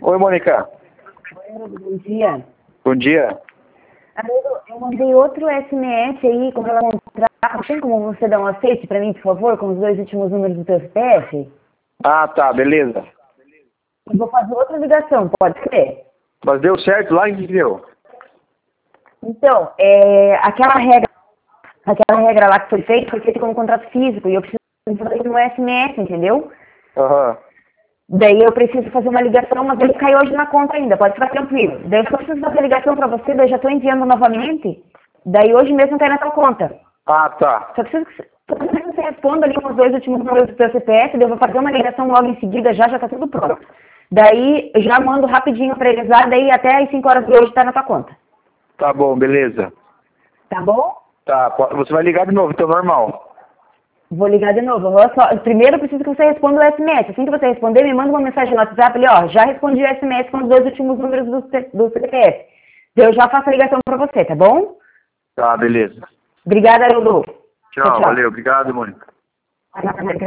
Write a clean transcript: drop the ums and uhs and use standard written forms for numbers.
Oi, Mônica. Bom dia. Bom dia. Haroldo, eu mandei outro SMS aí com relação ao contrato. Tem como você dar um aceite para mim, por favor, com os 2 últimos números do teu CPF? Ah, tá, beleza. Eu vou fazer outra ligação, pode ser? Mas deu certo lá em que deu? Então, aquela regra lá que foi feita como contrato físico e eu preciso fazer no SMS, entendeu? Aham. Daí eu preciso fazer uma ligação, mas ele caiu hoje na conta ainda, pode ficar tranquilo. Daí eu só preciso fazer a ligação para você, daí eu já estou enviando novamente. Daí hoje mesmo cai na tua conta. Ah, tá. Só preciso que você responda ali com os 2 últimos números do teu CPF, daí eu vou fazer uma ligação logo em seguida, já está tudo pronto. Daí eu já mando rapidinho para eles lá, daí até as 5 horas de hoje está na tua conta. Tá bom, beleza. Tá bom? Tá, você vai ligar de novo, então normal. Vou ligar de novo. Primeiro eu preciso que você responda o SMS. Assim que você responder, me manda uma mensagem no WhatsApp ali, ó, já respondi o SMS com os 2 últimos números do CPF. Eu já faço a ligação para você, tá bom? Tá, beleza. Obrigada, Haroldo. Tchau, valeu. Obrigado, Mônica. Tchau.